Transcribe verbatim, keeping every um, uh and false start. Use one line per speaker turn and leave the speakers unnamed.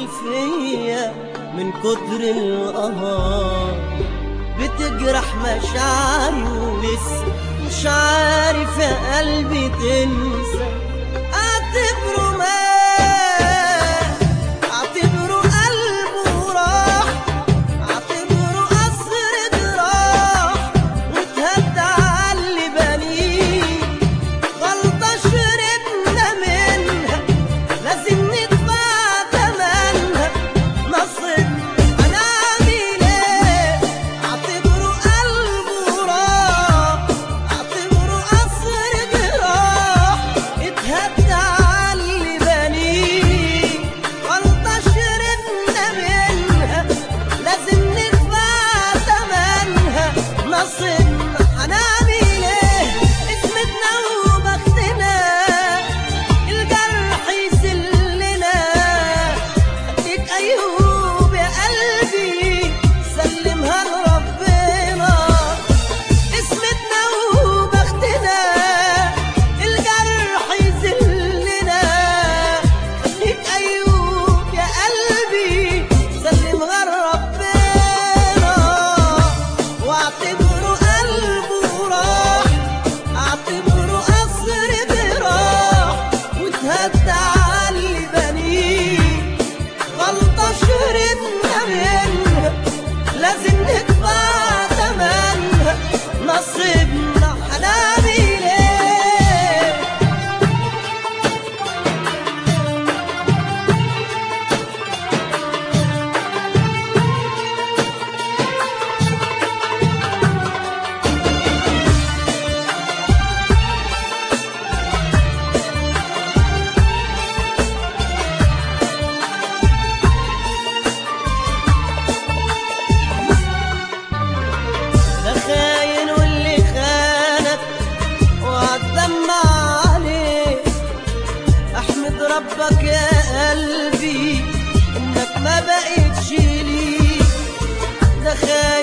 عامل فيا من كتر القهار، بتجرح مشاعري ولسه مش عارف يا قلبي تنسى. اعتبره مات، اعتبره قلبه راح، اعتبره قصر جراح واتهد على اللي بنيه. غلطة شربنا منها لازم ندفع تمنها، نصيب هنعمل ايه؟ اعتبره قلبه راح، اعتبره قصر جراح اتهد على اللي بنيه. غلطة شربنا منها لازم ندفع تمنها، نصيبنا هنعمل ايه؟ اسمتنا وبختنا الجرح يسلنا. اديك ايوب يا قلبي سلمها لربنا. اسمتنا وبختنا الجرح يذلنا. اديك ايوب يا قلبي سلمها لربنا. واعتبره قلبه راح، اعتبره قصر جراح واتهد على اللي بنيه. غلطة شربنا منها لازم ندفع تمنها، نصيبنا هنعمل ايه؟ ده خاين واللي خانك وهتدمع عليه. احمد ربك يا قلبي انك ما بقيتش ليه. ده خاين